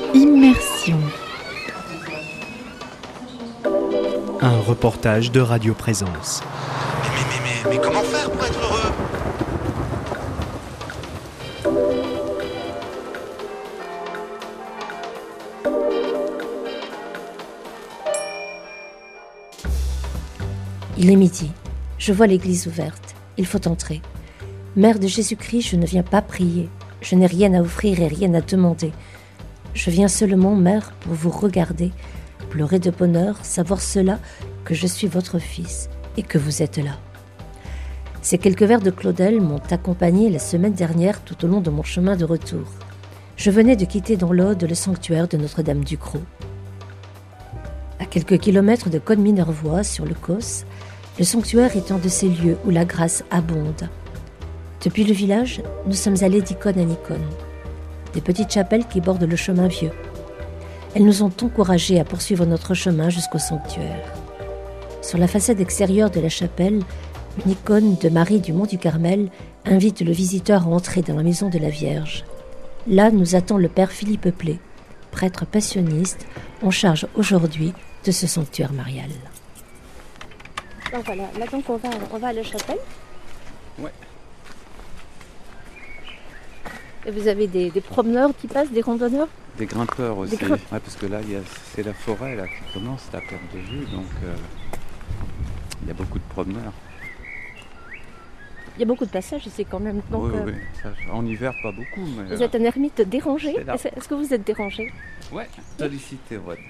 Immersion. Un reportage de Radio Présence. Mais comment faire pour être heureux ? Il est midi. Je vois l'église ouverte. Il faut entrer. Mère de Jésus-Christ, je ne viens pas prier. Je n'ai rien à offrir et rien à demander. Je viens seulement, Mère, pour vous regarder, pleurer de bonheur, savoir cela, que je suis votre fils et que vous êtes là. Ces quelques vers de Claudel m'ont accompagné la semaine dernière tout au long de mon chemin de retour. Je venais de quitter dans l'Aude le sanctuaire de Notre-Dame-du-Croc. À quelques kilomètres de Cosne-Minervois, sur le Causse, le sanctuaire est un de ces lieux où la grâce abonde. Depuis le village, nous sommes allés d'icône en icône. Des petites chapelles qui bordent le chemin vieux. Elles nous ont encouragés à poursuivre notre chemin jusqu'au sanctuaire. Sur la façade extérieure de la chapelle, une icône de Marie du Mont du Carmel invite le visiteur à entrer dans la maison de la Vierge. Là nous attend le père Philippe Plé, prêtre passionniste, en charge aujourd'hui de ce sanctuaire marial. Donc voilà, là donc on va à la chapelle. Ouais. Et vous avez des promeneurs qui passent, des randonneurs? Des grimpeurs aussi, ouais, parce que là c'est la forêt là, qui commence à perte de vue, donc il y a beaucoup de promeneurs. Il y a beaucoup de passages ici quand même. Donc, oui, ça, en hiver pas beaucoup. Mais, vous êtes un ermite dérangé? Est-ce que vous êtes dérangé? Ouais, sollicité, ouais.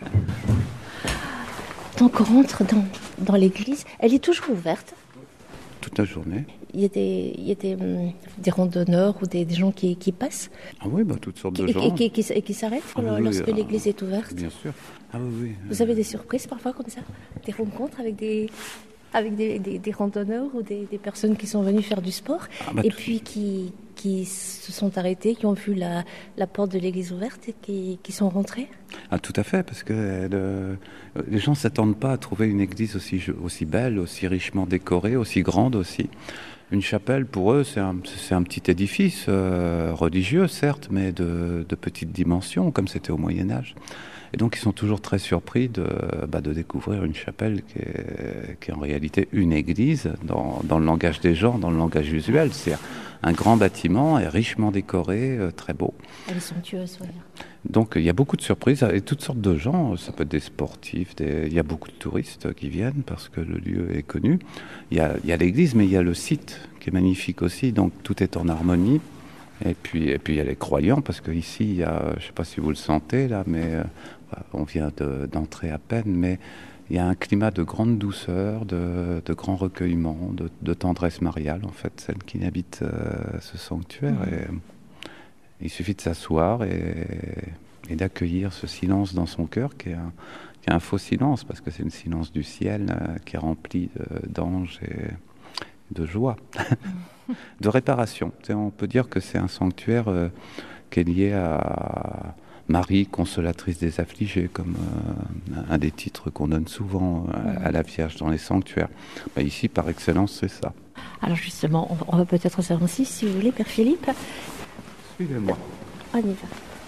Donc on rentre dans l'église, elle est toujours ouverte? Toute la journée. Il y a des randonneurs ou des gens qui passent? Ah oui, toutes sortes de gens. Et qui s'arrêtent lorsque l'église est ouverte? Bien sûr. Ah oui. Vous avez des surprises parfois comme ça? Des rencontres avec des randonneurs ou des personnes qui sont venues faire du sport et puis qui se sont arrêtés, qui ont vu la porte de l'église ouverte et qui sont rentrés? Ah, tout à fait, parce que les gens ne s'attendent pas à trouver une église aussi belle, aussi richement décorée, aussi grande aussi. Une chapelle, pour eux, c'est un petit édifice religieux, certes, mais de petite dimension, comme c'était au Moyen-Âge. Et donc, ils sont toujours très surpris de découvrir une chapelle qui est en réalité une église, dans le langage des gens, dans le langage usuel. C'est un grand bâtiment, et richement décoré, très beau. Elle est somptueuse, oui. Donc, il y a beaucoup de surprises, et toutes sortes de gens. Ça peut être des sportifs, il y a beaucoup de touristes qui viennent, parce que le lieu est connu. Il y a l'église, mais il y a le site, qui est magnifique aussi, donc tout est en harmonie. Et puis il y a les croyants, parce qu'ici, il y a, je ne sais pas si vous le sentez là, mais on vient d'entrer à peine, mais il y a un climat de grande douceur, de grand recueillement, de tendresse mariale, en fait, celle qui habite ce sanctuaire. Et il suffit de s'asseoir et d'accueillir ce silence dans son cœur, qui est un faux silence, parce que c'est le silence du ciel qui est rempli d'anges et de joie. De réparation. On peut dire que c'est un sanctuaire qui est lié à Marie, consolatrice des affligés, comme un des titres qu'on donne souvent à la Vierge dans les sanctuaires. Ici, par excellence, c'est ça. Alors justement, on va peut-être s'avancer, si vous voulez, Père Philippe. Suivez-moi. On y va.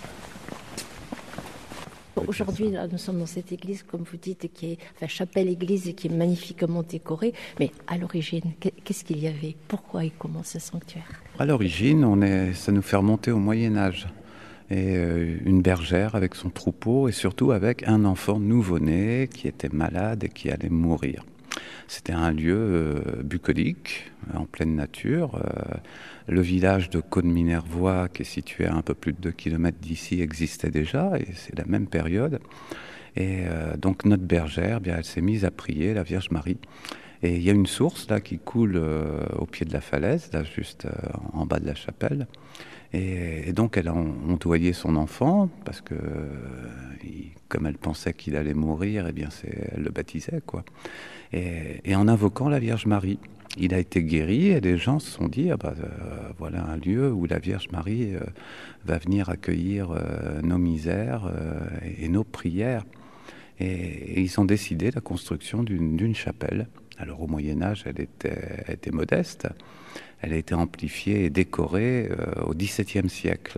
Aujourd'hui, là, nous sommes dans cette église, comme vous dites, chapelle-église, qui est magnifiquement décorée. Mais à l'origine, qu'est-ce qu'il y avait? Pourquoi et comment ce sanctuaire? À l'origine, ça nous fait remonter au Moyen-Âge. Et une bergère avec son troupeau, et surtout avec un enfant nouveau-né qui était malade et qui allait mourir. C'était un lieu bucolique, en pleine nature. Le village de Cosne-Minervois, qui est situé à un peu plus de 2 km d'ici, existait déjà, et c'est la même période. Et donc notre bergère, elle s'est mise à prier, la Vierge Marie. Et il y a une source là qui coule au pied de la falaise, là juste en bas de la chapelle. Et donc elle a ondoyé son enfant, parce que comme elle pensait qu'il allait mourir, elle le baptisait, quoi. Et en invoquant la Vierge Marie, il a été guéri, et les gens se sont dit, voilà un lieu où la Vierge Marie va venir accueillir nos misères et nos prières. Et ils ont décidé la construction d'une chapelle. Alors au Moyen-Âge, elle était modeste. Elle a été amplifiée et décorée au XVIIe siècle.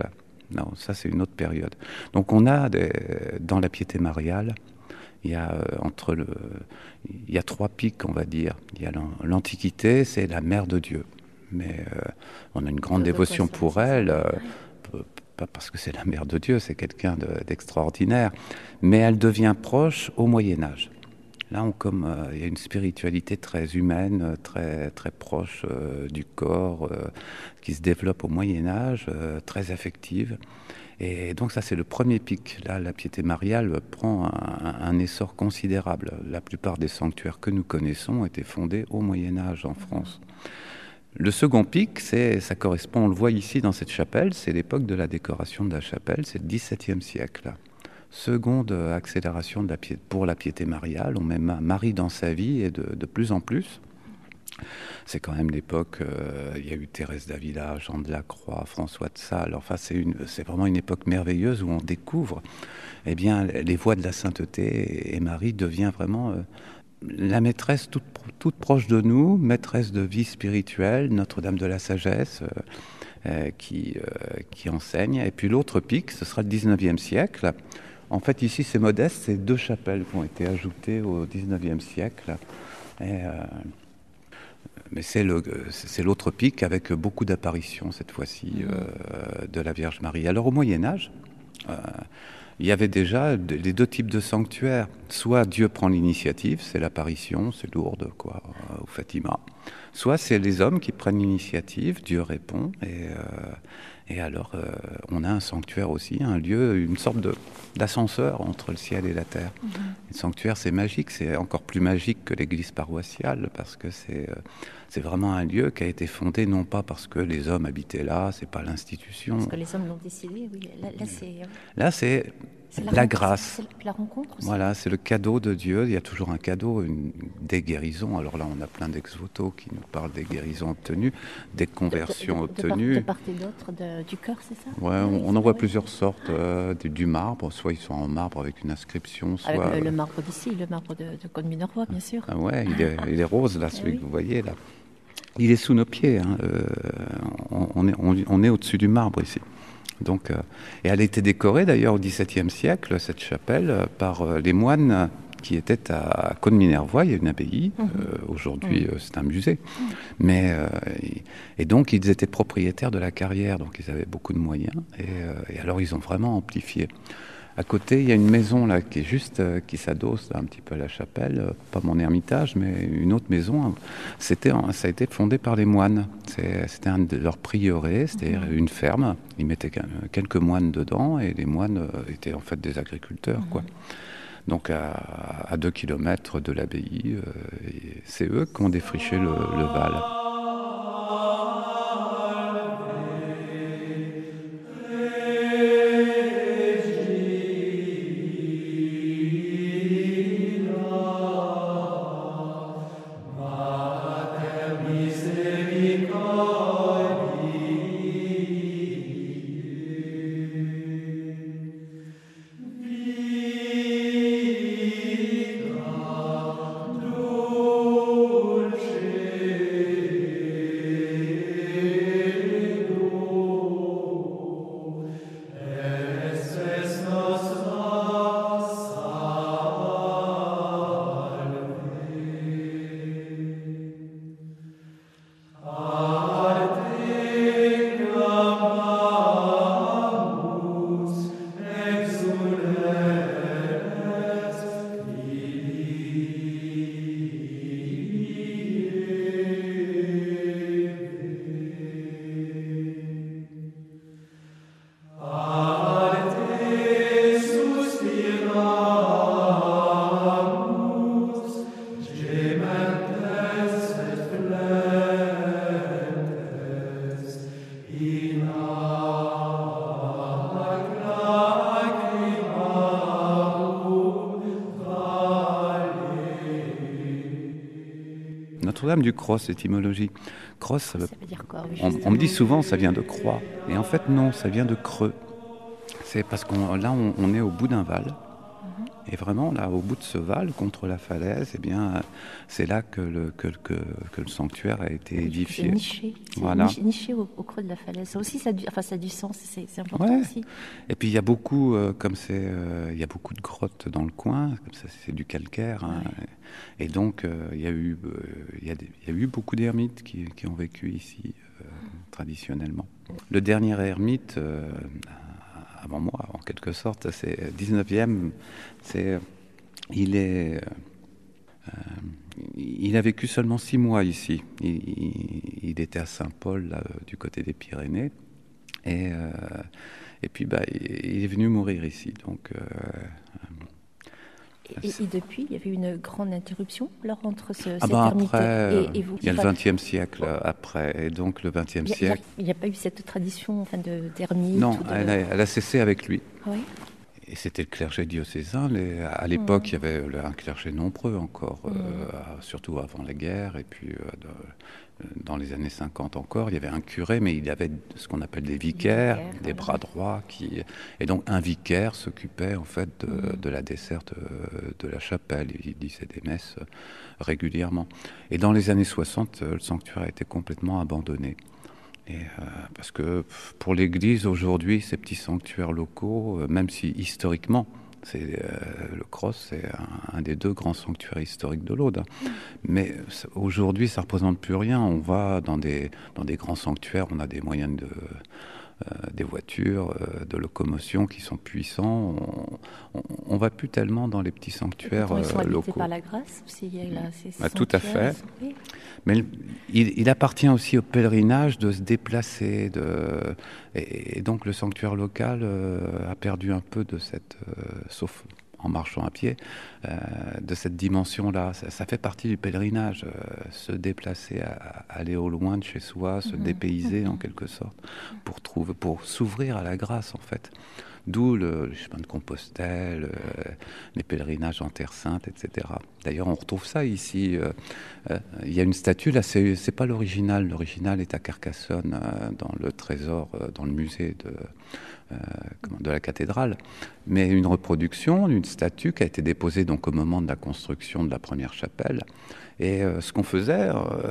Non, ça c'est une autre période. Donc on a dans la piété mariale, il y a il y a 3 pics, on va dire. Il y a l'Antiquité, c'est la mère de Dieu. Mais on a une grande dévotion pour elle, pas parce que c'est la mère de Dieu, c'est quelqu'un d'extraordinaire, mais elle devient proche au Moyen-Âge. Là, il y a une spiritualité très humaine, très, très proche du corps, qui se développe au Moyen-Âge, très affective. Et donc ça, c'est le premier pic. Là, la piété mariale prend un essor considérable. La plupart des sanctuaires que nous connaissons ont été fondés au Moyen-Âge en France. Le second pic, ça correspond, on le voit ici dans cette chapelle, c'est l'époque de la décoration de la chapelle, c'est le XVIIe siècle. Seconde accélération pour la piété mariale, on met Marie dans sa vie et de plus en plus. C'est quand même l'époque, il y a eu Thérèse d'Avila, Jean de la Croix, François de Sales. Enfin, c'est vraiment une époque merveilleuse où on découvre eh bien, les voies de la sainteté, et Marie devient vraiment la maîtresse toute proche de nous, maîtresse de vie spirituelle, Notre-Dame de la Sagesse, qui enseigne. Et puis l'autre pic, ce sera le XIXe siècle. En fait, ici, c'est modeste, c'est 2 chapelles qui ont été ajoutées au XIXe siècle. Mais c'est l'autre pic avec beaucoup d'apparitions, cette fois-ci, de la Vierge Marie. Alors, au Moyen-Âge, il y avait déjà les 2 types de sanctuaires. Soit Dieu prend l'initiative, c'est l'apparition, c'est Lourdes, quoi, ou Fatima. Soit c'est les hommes qui prennent l'initiative, Dieu répond, et alors on a un sanctuaire aussi, un lieu, une sorte d'ascenseur entre le ciel et la terre. Le sanctuaire, c'est magique, c'est encore plus magique que l'église paroissiale, parce que c'est vraiment un lieu qui a été fondé non pas parce que les hommes habitaient là, c'est pas l'institution. Parce que les hommes l'ont décidé, oui. Là, c'est la grâce. C'est la rencontre aussi. Voilà, c'est le cadeau de Dieu. Il y a toujours un cadeau, des guérisons. Alors là, on a plein d'ex-voto qui nous parlent des guérisons obtenues, des conversions obtenues. De part et d'autre du cœur, c'est ça? Ouais, on en voit plusieurs sortes. Du marbre, soit ils sont en marbre avec une inscription, soit... Avec le marbre d'ici, le marbre de Côte-Minervois, bien sûr. Ah ouais, il est rose, là, celui que vous voyez, là. Il est sous nos pieds. Hein. On est au-dessus du marbre, ici. Donc, et elle a été décorée d'ailleurs au XVIIe siècle, cette chapelle, par les moines qui étaient à Côte-Minervois. Il y a une abbaye, aujourd'hui c'est un musée. Mais, et donc ils étaient propriétaires de la carrière, donc ils avaient beaucoup de moyens. Et alors ils ont vraiment amplifié. À côté, il y a une maison là qui est juste, qui s'adosse un petit peu à la chapelle, pas mon ermitage, mais une autre maison. Ça a été fondé par les moines. C'était un de leurs prieurés, c'était une ferme. Ils mettaient quelques moines dedans et les moines étaient en fait des agriculteurs, quoi. Donc à 2 kilomètres de l'abbaye, c'est eux qui ont défriché le Val. Notre-Dame du Cross, étymologie. Cross, ça veut dire quoi? On me dit souvent ça vient de croix. Et en fait non, ça vient de creux. C'est parce qu'on est au bout d'un val. Et vraiment, là, au bout de ce val, contre la falaise, eh bien, c'est là que le sanctuaire a été édifié. C'est niché, Voilà. Niché au creux de la falaise. Ça aussi, ça a du sens, c'est important Ouais. aussi. Et puis il y a beaucoup, il y a beaucoup de grottes dans le coin, comme ça, c'est du calcaire, hein. Et donc il y a eu beaucoup d'ermites qui ont vécu ici traditionnellement. Le dernier ermite, avant moi, en quelque sorte, c'est 19e. Il a vécu seulement 6 mois ici. Il était à Saint-Paul, là, du côté des Pyrénées. Et puis, il est venu mourir ici. Donc, et depuis, il y avait une grande interruption alors, entre cette après, ermite et vous. il y a le XXe siècle après. Et donc, le XXe siècle... Il n'y a pas eu cette tradition d'ermite. Non, elle a cessé avec lui. Oui. Et c'était le clergé diocésain. À l'époque, il y avait un clergé nombreux encore, surtout avant la guerre. Et puis, dans les années 50 encore, il y avait un curé, mais il y avait ce qu'on appelle des vicaires, des bras droits. Et donc, un vicaire s'occupait en fait de la desserte de la chapelle. Il disait des messes régulièrement. Et dans les années 60, le sanctuaire a été complètement abandonné. Et parce que pour l'Église aujourd'hui, ces petits sanctuaires locaux, même si historiquement, le Cros, c'est un des 2 grands sanctuaires historiques de l'Aude. Mais aujourd'hui, ça ne représente plus rien. On va dans des grands sanctuaires, on a des moyens des voitures, de locomotion qui sont puissants. On ne va plus tellement dans les petits sanctuaires ils sont habités locaux. par la grâce aussi, Tout à fait. Mais il appartient aussi au pèlerinage de se déplacer. Et donc le sanctuaire local a perdu un peu de cette... sauf en marchant à pied, de cette dimension-là. Ça fait partie du pèlerinage, se déplacer, aller au loin de chez soi, se dépayser en quelque sorte, pour s'ouvrir à la grâce en fait. D'où le chemin de Compostelle, les pèlerinages en Terre Sainte, etc. D'ailleurs, on retrouve ça ici. Il y a une statue, là, c'est pas l'original. L'original est à Carcassonne, dans le trésor, dans le musée de la cathédrale. Mais une reproduction d'une statue qui a été déposée donc au moment de la construction de la première chapelle. Et ce qu'on faisait,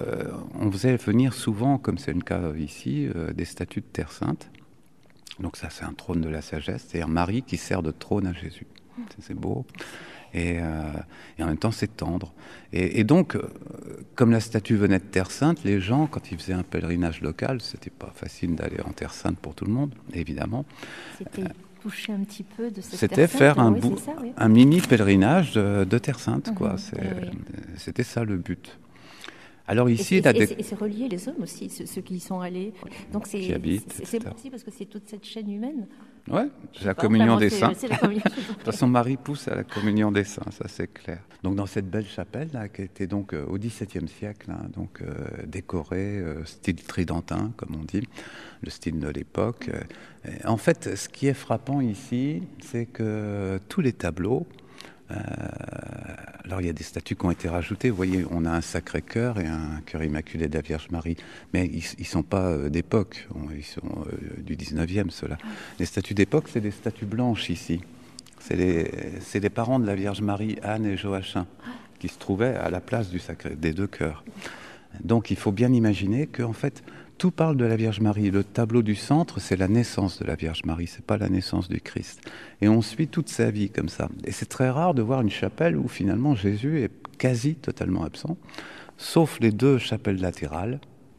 on faisait venir souvent, comme c'est le cas ici, des statues de Terre Sainte. Donc ça, c'est un trône de la sagesse, c'est-à-dire Marie qui sert de trône à Jésus. C'est beau. Et en même temps, c'est tendre. Et donc, comme la statue venait de Terre Sainte, les gens, quand ils faisaient un pèlerinage local, c'était pas facile d'aller en Terre Sainte pour tout le monde, évidemment. C'était toucher un petit peu de cette C'était Terre Sainte, faire oui. un mini pèlerinage de Terre Sainte, quoi. C'était ça le but. Alors ici, et c'est relié les hommes aussi, ceux qui y sont allés. Donc c'est possible parce que c'est toute cette chaîne humaine. Ouais, c'est la communion des saints. De toute façon, Marie pousse à la communion des saints, ça c'est clair. Donc dans cette belle chapelle là, qui était donc au XVIIe siècle, hein, donc décorée style tridentin, comme on dit, le style de l'époque. En fait, ce qui est frappant ici, c'est que tous les tableaux. Alors il y a des statues qui ont été rajoutées. Vous voyez, on a un Sacré-Cœur et un Cœur Immaculé de la Vierge Marie, mais ils sont pas d'époque. Ils sont du 19e, ceux-là. Les statues d'époque, c'est des statues blanches ici. C'est les parents de la Vierge Marie, Anne et Joachim, qui se trouvaient à la place des 2 cœurs. Donc il faut bien imaginer qu'en fait, tout parle de la Vierge Marie. Le tableau du centre, c'est la naissance de la Vierge Marie, c'est pas la naissance du Christ. Et on suit toute sa vie comme ça. Et c'est très rare de voir une chapelle où finalement Jésus est quasi totalement absent, sauf les 2 chapelles latérales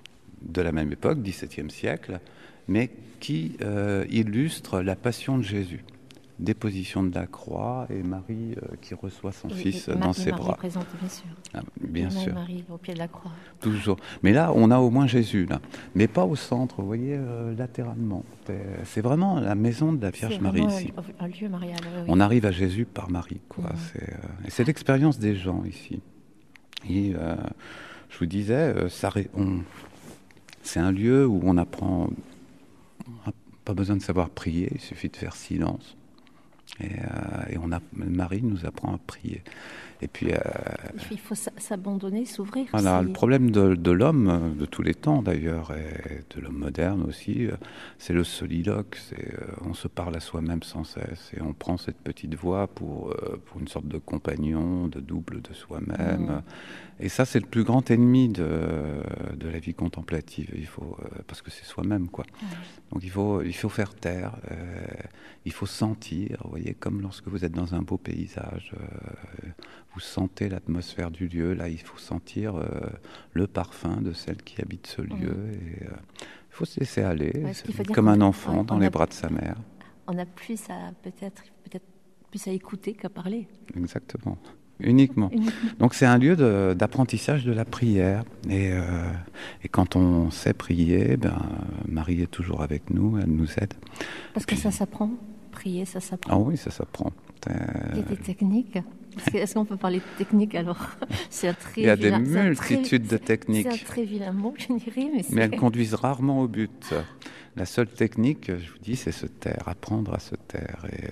de la même époque, XVIIe siècle, mais qui illustrent la passion de Jésus. Déposition de la croix et Marie qui reçoit son fils dans ses bras. Présente, bien sûr. Bien sûr. Marie au pied de la croix. Toujours. Mais là, on a au moins Jésus, là. Mais pas au centre, vous voyez, latéralement. C'est vraiment la maison de la Vierge Marie ici. Un lieu marial. Oui. On arrive à Jésus par Marie, quoi. Et c'est l'expérience des gens ici. Et je vous disais, c'est un lieu où on apprend. On n'a pas besoin de savoir prier, il suffit de faire silence. Et Marie nous apprend à prier. Et puis, il faut s'abandonner, s'ouvrir. Voilà, le problème de l'homme, de tous les temps d'ailleurs, et de l'homme moderne aussi, c'est le soliloque. On se parle à soi-même sans cesse, et on prend cette petite voix pour une sorte de compagnon, de double de soi-même. Et ça, c'est le plus grand ennemi de la vie contemplative. Parce que c'est soi-même, quoi. Donc il faut faire taire, il faut sentir, vous voyez, comme lorsque vous êtes dans un beau paysage, vous sentez l'atmosphère du lieu. Là, il faut sentir le parfum de celle qui habite ce lieu. Et il faut se laisser aller, comme un enfant dans les bras de sa mère. On a peut-être plus à écouter qu'à parler. Exactement. Uniquement. Donc c'est un lieu d'apprentissage de la prière. Et quand on sait prier, Marie est toujours avec nous, elle nous aide. Parce que ça s'apprend. Prier, ça s'apprend. Ah oui, ça s'apprend. Il y a des techniques. Est-ce qu'on peut parler de technique alors? Il y a des multitudes de techniques. C'est un très vilain mot, je dirais. Mais elles conduisent rarement au but. La seule technique, je vous dis, c'est se taire, apprendre à se taire. Et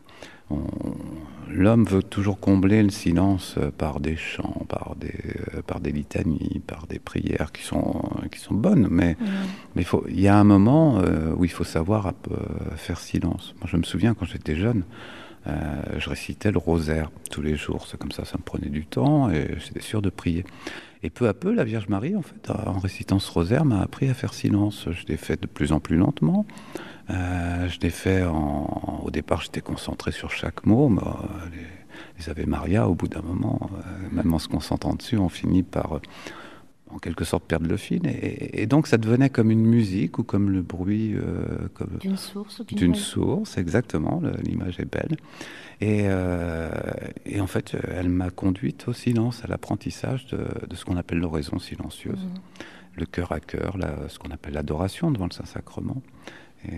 l'homme veut toujours combler le silence par des chants, par des litanies, par des prières qui sont bonnes. Mais il y a un moment où il faut savoir faire silence. Moi, je me souviens quand j'étais jeune, je récitais le rosaire tous les jours. C'est comme ça me prenait du temps et j'étais sûr de prier. Et peu à peu, la Vierge Marie, en fait, en récitant ce rosaire, m'a appris à faire silence. Je l'ai fait de plus en plus lentement. Je l'ai fait au départ, j'étais concentré sur chaque mot. Mais, les Ave Maria, au bout d'un moment, même en se concentrant dessus, on finit par, en quelque sorte, perdre le fil. Et donc, ça devenait comme une musique ou comme le bruit d'une source. D'une source, exactement. L'image est belle. Et en fait, elle m'a conduite au silence, à l'apprentissage de ce qu'on appelle l'oraison silencieuse, le cœur à cœur, ce qu'on appelle l'adoration devant le Saint-Sacrement. Et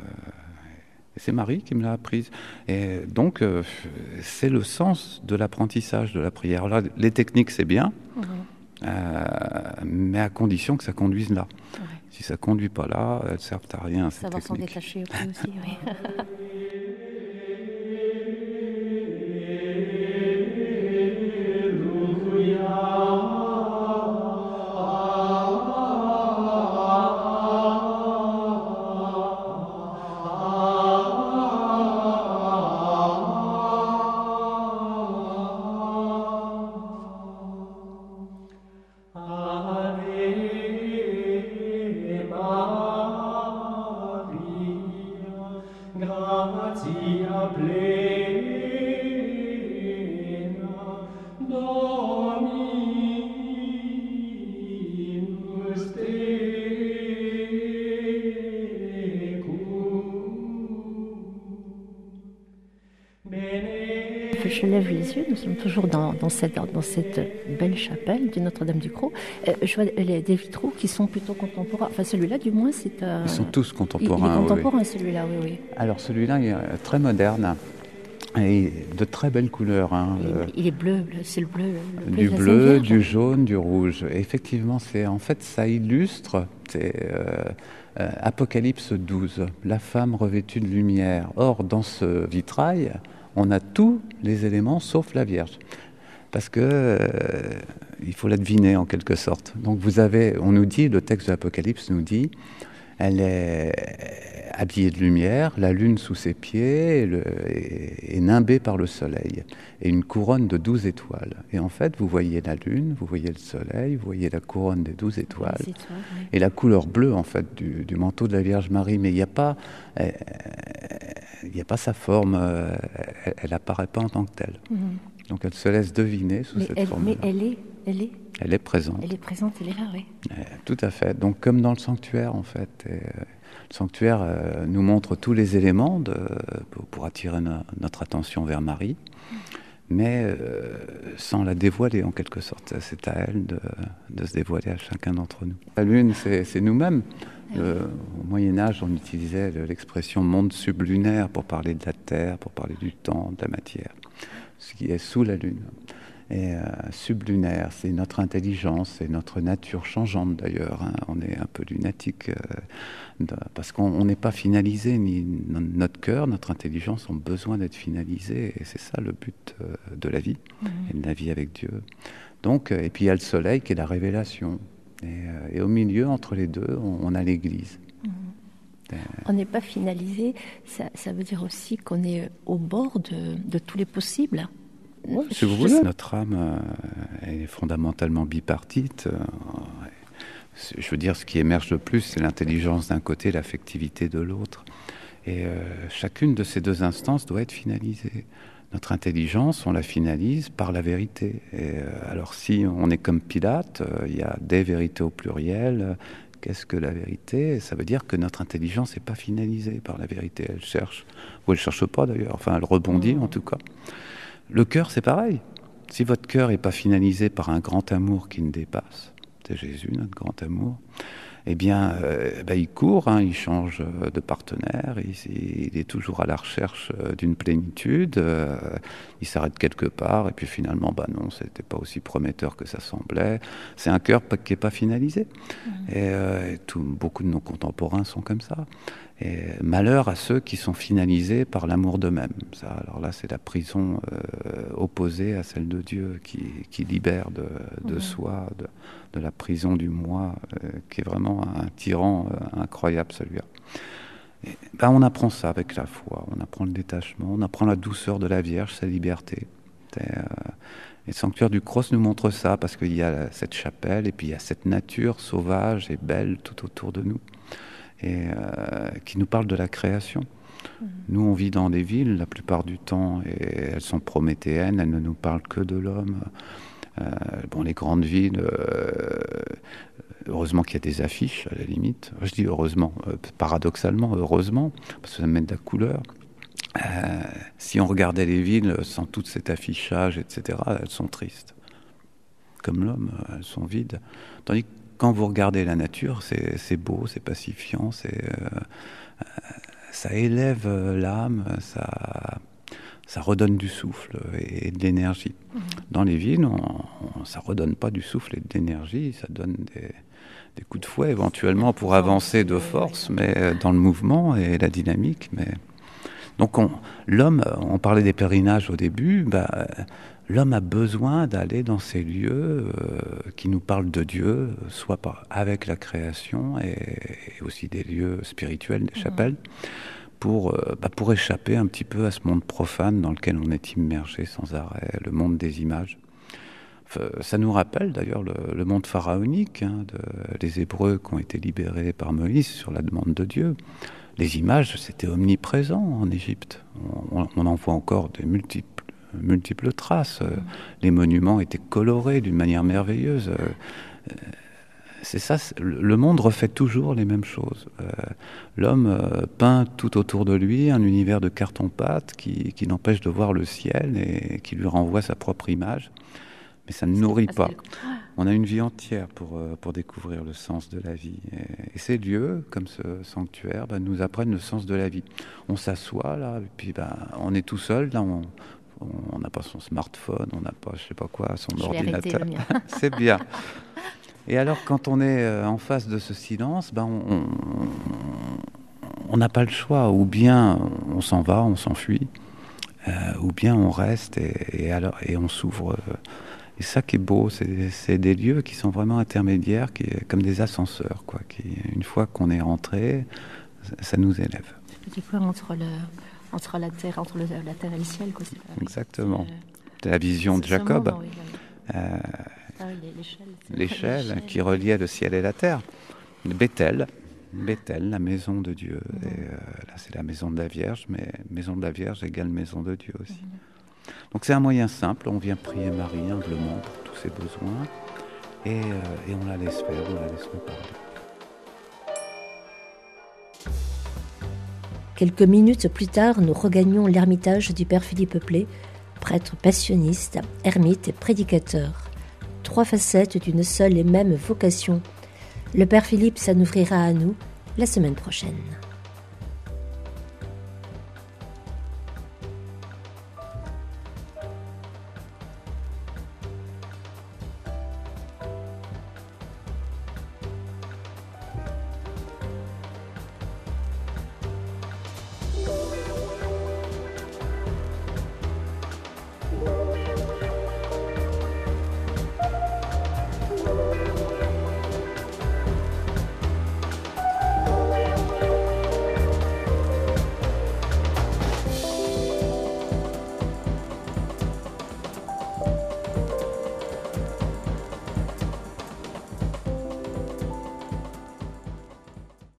c'est Marie qui me l'a apprise. Et donc, c'est le sens de l'apprentissage de la prière. Alors là, les techniques, c'est bien, mais à condition que ça conduise là. Si ça ne conduit pas là, elles ne servent à rien, ces techniques. Savoir s'en détacher aussi, oui. Je lève les yeux, nous sommes toujours dans cette belle chapelle de Notre-Dame-du-Crau. Je vois des vitraux qui sont plutôt contemporains. Enfin, celui-là, du moins, c'est... Ils sont tous contemporains. Il est contemporain, celui-là, oui. Alors, celui-là, il est très moderne et de très belles couleurs. Hein. Il est bleu, c'est le bleu. Du bleu, du jaune, du rouge. Et effectivement, ça illustre... Apocalypse 12, la femme revêtue de lumière. Or, dans ce vitrail, on a tous les éléments sauf la Vierge. Parce que il faut la deviner en quelque sorte. Donc on nous dit, le texte de l'Apocalypse nous dit, elle est habillée de lumière, la lune sous ses pieds est nimbée par le soleil, et une couronne de 12 étoiles. Et en fait, vous voyez la lune, vous voyez le soleil, vous voyez la couronne des 12 étoiles, et la couleur bleue en fait du manteau de la Vierge Marie, mais il n'y a pas sa forme, elle n'apparaît pas en tant que telle. Donc elle se laisse deviner sous cette forme-là. Mais elle est présente. Elle est présente, elle est là, oui. Tout à fait. Donc comme dans le sanctuaire, en fait. Le sanctuaire nous montre tous les éléments pour attirer notre attention vers Marie, mais sans la dévoiler en quelque sorte. C'est à elle de se dévoiler à chacun d'entre nous. La lune, c'est nous-mêmes. Au Moyen-Âge, on utilisait l'expression monde sublunaire pour parler de la terre, pour parler du temps, de la matière, ce qui est sous la lune. sublunaire, c'est notre intelligence, c'est notre nature changeante d'ailleurs. On est un peu lunatique parce qu'on n'est pas finalisé, ni notre cœur, notre intelligence ont besoin d'être finalisés, et c'est ça le but de la vie, et de la vie avec Dieu. Donc, et puis il y a le soleil qui est la révélation, et au milieu, entre les deux, on a l'Église. On n'est pas finalisé, ça veut dire aussi qu'on est au bord de tous les possibles. Ouais, si vous voulez, notre âme est fondamentalement bipartite. Je veux dire, ce qui émerge le plus, c'est l'intelligence d'un côté, l'affectivité de l'autre. Et chacune de ces deux instances doit être finalisée. Notre intelligence, on la finalise par la vérité. Et, alors si on est comme Pilate, il y a des vérités au pluriel. Qu'est-ce que la vérité ? Ça veut dire que notre intelligence n'est pas finalisée par la vérité. Elle cherche, ou elle ne cherche pas d'ailleurs, enfin elle rebondit en tout cas. Le cœur, c'est pareil. Si votre cœur n'est pas finalisé par un grand amour qui nous dépasse, c'est Jésus, notre grand amour, eh bien, il court, il change de partenaire, il est toujours à la recherche d'une plénitude, il s'arrête quelque part, et puis finalement, non, c'était pas aussi prometteur que ça semblait. C'est un cœur qui n'est pas finalisé. Et beaucoup de nos contemporains sont comme ça. Et malheur à ceux qui sont finalisés par l'amour d'eux-mêmes. Ça, alors là, c'est la prison opposée à celle de Dieu qui libère de soi, de la prison du moi, qui est vraiment un tyran incroyable, celui-là. Et, on apprend ça avec la foi, on apprend le détachement, on apprend la douceur de la Vierge, sa liberté. Et le sanctuaire du Cross nous montre ça, parce qu'il y a cette chapelle, et puis il y a cette nature sauvage et belle tout autour de nous. Et qui nous parle de la création. Nous, on vit dans des villes la plupart du temps, et elles sont prométhéennes, elles ne nous parlent que de l'homme. Les grandes villes, heureusement qu'il y a des affiches, à la limite. Je dis heureusement, paradoxalement, heureusement, parce que ça met de la couleur. Si on regardait les villes sans tout cet affichage, etc., elles sont tristes. Comme l'homme, elles sont vides. Tandis que quand vous regardez la nature, c'est beau, c'est pacifiant, ça élève l'âme, ça redonne du souffle et de l'énergie. Dans les villes, ça redonne pas du souffle et de l'énergie, ça donne des coups de fouet éventuellement pour avancer de force, mais dans le mouvement et la dynamique. Donc l'homme, on parlait des pèlerinages au début, l'homme a besoin d'aller dans ces lieux qui nous parlent de Dieu, soit avec la création et aussi des lieux spirituels, des chapelles, pour échapper un petit peu à ce monde profane dans lequel on est immergé sans arrêt, le monde des images. Ça nous rappelle d'ailleurs le monde pharaonique, les Hébreux qui ont été libérés par Moïse sur la demande de Dieu. Les images, c'était omniprésent en Égypte. On en voit encore de multiples traces. Les monuments étaient colorés d'une manière merveilleuse. C'est ça, le monde refait toujours les mêmes choses. L'homme peint tout autour de lui un univers de carton-pâte qui l'empêche de voir le ciel et qui lui renvoie sa propre image. Mais ça ne nourrit pas. On a une vie entière pour découvrir le sens de la vie. Et ces lieux, comme ce sanctuaire, nous apprennent le sens de la vie. On s'assoit là, et puis on est tout seul, là, on n'a pas son smartphone, on n'a pas, je sais pas quoi, son ordinateur. C'est bien. Et alors, quand on est en face de ce silence, on n'a pas le choix. Ou bien on s'en va, on s'enfuit, ou bien on reste et on s'ouvre. Et ça qui est beau, c'est des lieux qui sont vraiment intermédiaires, comme des ascenseurs, quoi. Une fois qu'on est rentré, ça nous élève. Du coup, entre la terre et le ciel, quoi. Exactement. C'est la vision de Jacob. Moment, oui. L'échelle qui reliait le ciel et la terre. Bethel, la maison de Dieu. Et là, c'est la maison de la Vierge, mais maison de la Vierge égale maison de Dieu aussi. Donc c'est un moyen simple, on vient prier Marie humblement pour tous ses besoins, et on la laisse faire, on la laisse nous parler. Quelques minutes plus tard, nous regagnons l'ermitage du Père Philippe Plé, prêtre passionniste, ermite et prédicateur. 3 facettes d'une seule et même vocation. Le Père Philippe s'en ouvrira à nous la semaine prochaine.